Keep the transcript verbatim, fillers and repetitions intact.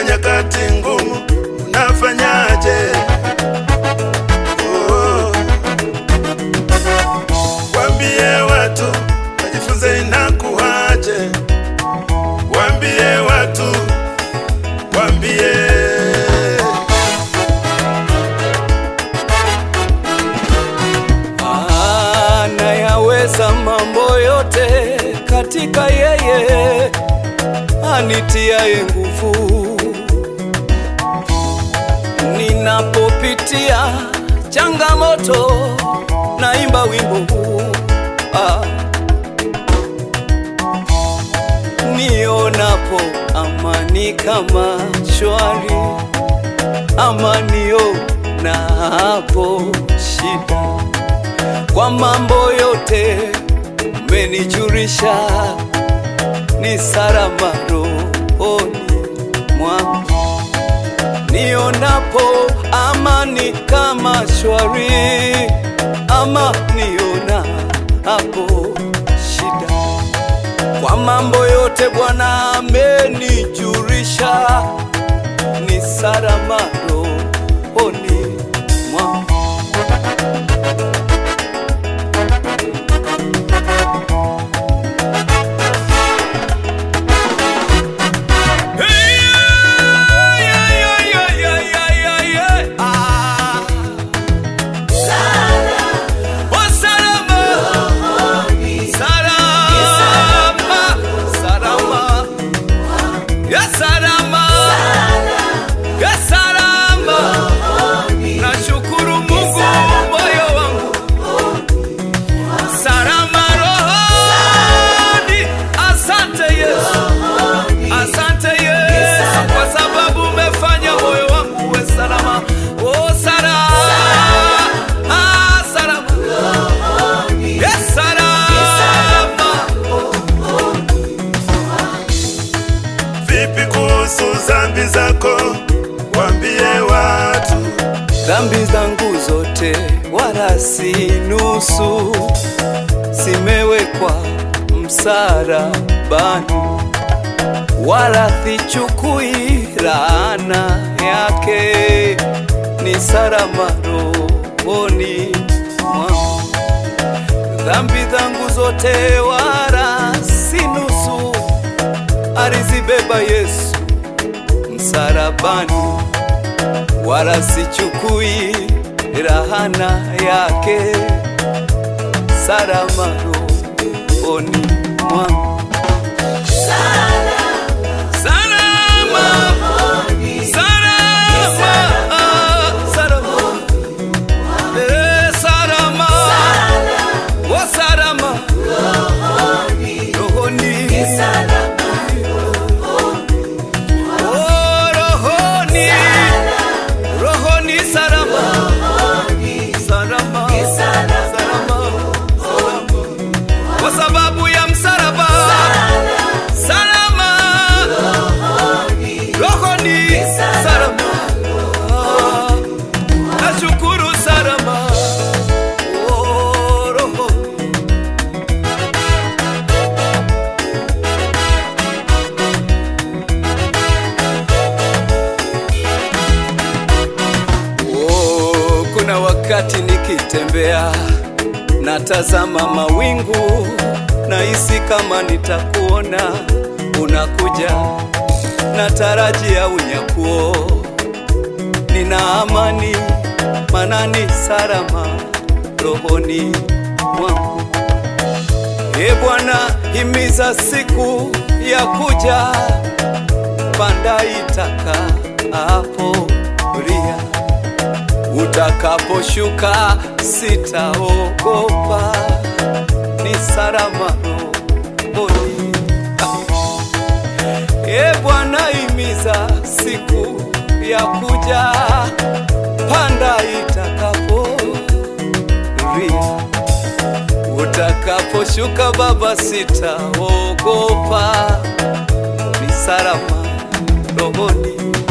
katika nyakati ngumu unafanyaje? Oh. Waambie watu wajifunze inakuaje. Waambie watu, waambie anayaweza mambo yote katika yeye anitiaye nguvu. Ninapopitia changamoto naimba wimbo huu, ah. Nionapo amani kama shwari, amanio na hapo shida, kwa mambo yote umenijulisha, ni salama rohoni mwangu. Nionapo amani kama shwari, ama niona hapo shida, kwa mambo yote Bwana amenijulisha, ni salama rohoni mwangu. Dhambi zako waambie watu, dhambi zangu zote wala si nusu, zimewekwa msalabani, wala sichukui laana yake, ni salama rohoni mwangu. Dhambi zangu zote wala si nusu, alizibeba Yesu msalabani, wala sichukui laana yake, salama rohoni mwangu. Wakati nikitembea natazama mawingu, nahisi kama nitakuona unakuja, natarajia unyakuo, nina amani manani salama rohoni mwangu. E Bwana, himiza siku ya kuja, panda itaka hapo ria, utakaposhuka sitaogopa, ni salama rohoni. E Bwana, himiza siku ya kuja, panda itakapo ria, utakaposhuka Baba sitaogopa, ni salama rohoni.